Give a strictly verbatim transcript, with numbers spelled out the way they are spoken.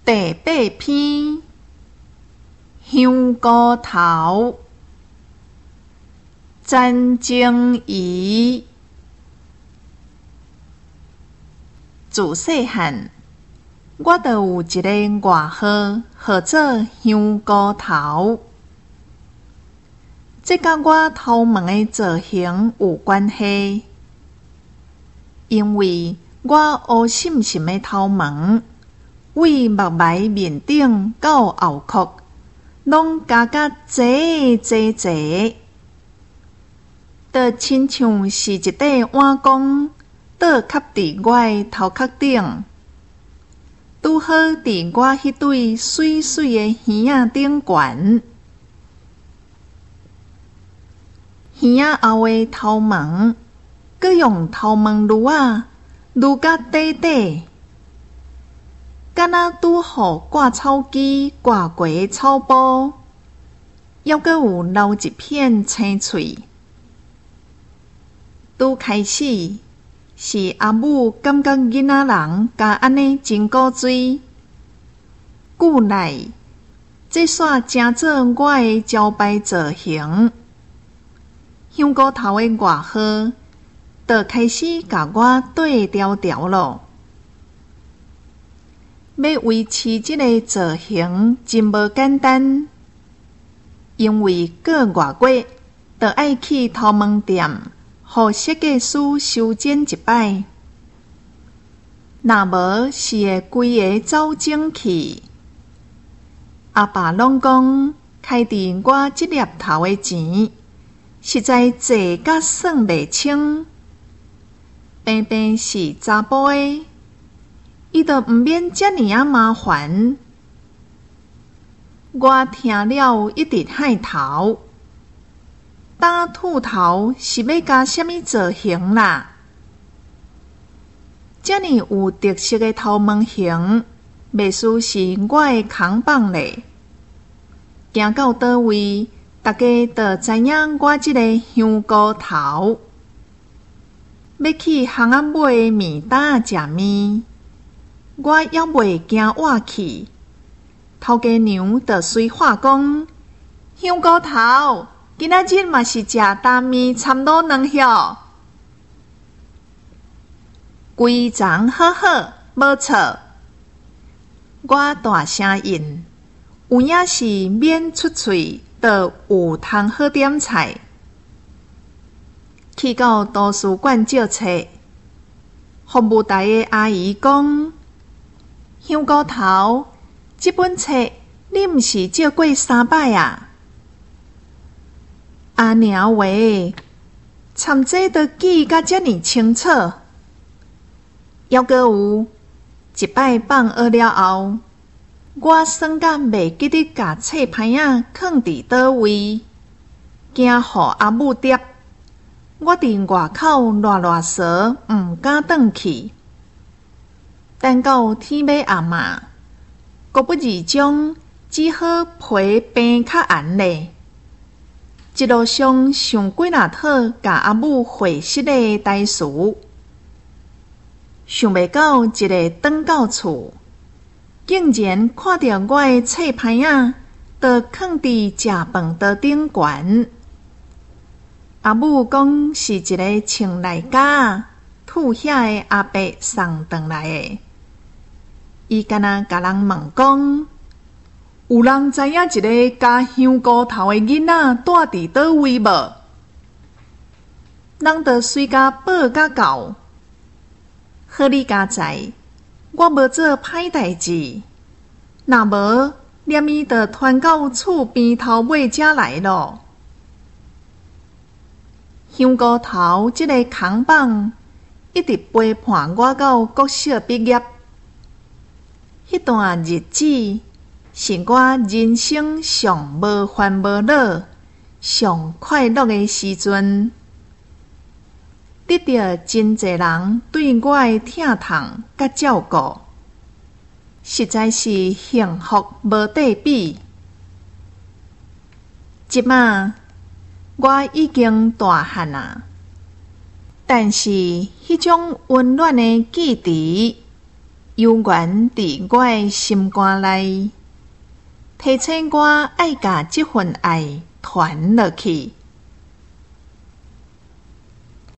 第八篇，香菇头，詹静怡。自细汉，我就有一个外号，号做香菇头。这甲我头毛的造型有关系，因为我乌深深的头毛，为目眉面顶到后壳，拢加甲齐齐齐，就亲像是一块碗公倒卡伫我的头壳顶，拄好伫我迄对水水的耳仔顶悬。耳仔后的头毛，佮用头毛捋啊捋甲底底，敢若拄互挂草机挂过的草布，还佮有留一片青翠。拄开始是阿母感觉囡仔人甲安尼真古锥，久来这煞成做我的招牌造型。香菇头的外号，就开始甲我对调调咯。要维持这个造型真无简单，因为过外月，就爱去头毛店，互设计师修剪一摆。若无是会规个走整去。阿爸拢讲，开伫我这粒头的钱，实在济甲算袂清。偏偏是查甫的，伊就毋免遮尔啊麻烦。我听了一直害头，打兔头是要加什么造型啦？遮尔有特色的头毛型，袂输是我的扛棒咧。行到倒位，大家就知影我这个香菇头。要去巷仔买面搭食面，我还袂惊活去。头家娘就随话讲：香菇头，今仔日嘛是食担面掺卤卵哟。规场好好，无错。我大声应，有影是免出喙，就有通好点菜。去到图书馆借册，服务台的阿姨讲：香菇头，这本册你毋是借过三摆啊？阿娘喂，参这都记甲遮尔清楚。还阁有一摆放学了后，我算甲袂记得甲册牌仔放伫倒位，惊互阿母捉。我伫外口赖赖趖，毋敢转去。等到天尾暗嘛，国不二中只好皮变较红咧。一路上想几若套甲阿母会识的台词，想袂到一个转到厝，竟然看到我的册牌仔，就放伫食饭桌顶悬。阿母讲是一个穿内甲吐遐的阿伯送转来的，伊敢若甲人问讲，有人知影一个加香菇头的囡仔住伫倒位无？人就随甲报甲到。好你家知，我无做歹代志，若无念伊就传到厝边头尾遮来咯。香菇头这个扛棒一直陪伴我到国小毕业。迄段日子是我人生上无烦无恼、上快乐的时阵，得到真侪人对我的疼痛甲照顾，实在是幸福无对比。即马我已经大汉啊，但是迄种温暖的记忆， 悠远伫我的心肝内，提醒我爱甲这份爱传落去。